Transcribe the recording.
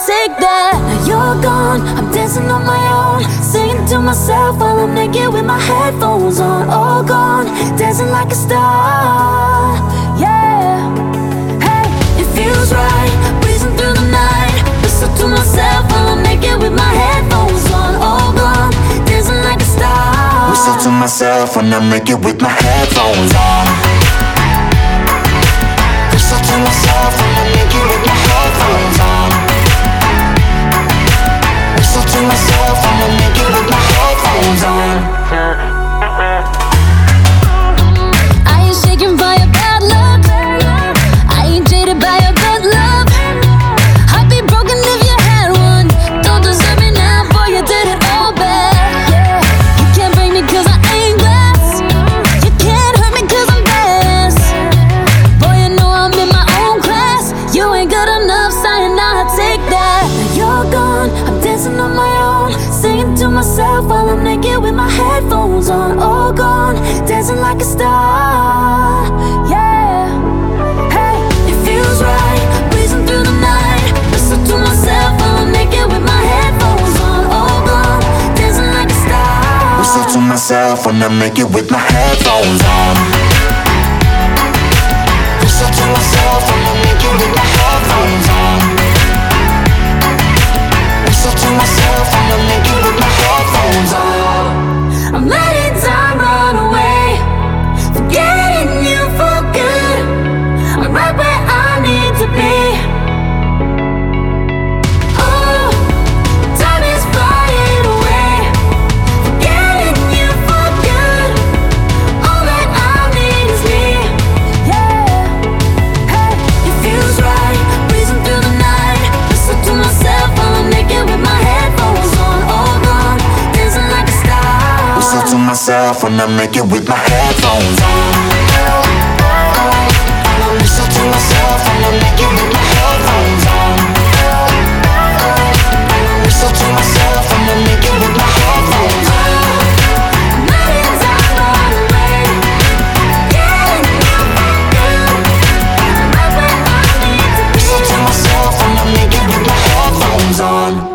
take that. Now you're gone, I'm dancing on my own, singing to myself while I'm naked with my headphones on. All gone, dancing like a star. Yeah, hey, it feels right, breezing through the night. Listen to myself while I'm naked with my headphones on. All gone, dancing like a star. Listen to myself when I'm naked with my headphones on. Listen to myself when I'm naked with my headphones on. Listen to myself when I'm naked with my headphones on. I ain't shaken by a bad luck, I ain't jaded by a bad love. I'd be broken if you had one. Don't deserve me now, boy, you did it all bad. Yeah, you can't break me cause I ain't glass. You can't hurt me cause I'm badass. Boy, you know I'm in my own class. You ain't good enough, sayonara, take that. Now you're gone, I'm dancing on my own, singing to myself while I'm naked with my headphones on. All gone, dancing like a star. Yeah, hey, it feels right, breezing through the night. Listen to myself while I'm naked with my headphones on. All gone, dancing like a star. Listen to myself when I'm naked with my headphones on. Listen to myself when I'm naked with my headphones on. Listen to myself when I'm naked with my headphones on. I'm letting time run away, forgetting you for good. I'm right where I need to be. Oh, time is flying away, forgetting you for good. All that I need is me. Yeah, hey, it feels right, breezing through the night. Listen to myself while I'm naked with my headphones on. All gone, dancing like a star. Listen to myself when I'm naked with my headphones on. Listen to myself when I'm naked with my headphones on. Listen to myself when I'm naked with my headphones on. Letting time run away, getting you for good. I'm right where I need to be. Listen to myself when I'm naked with my headphones on.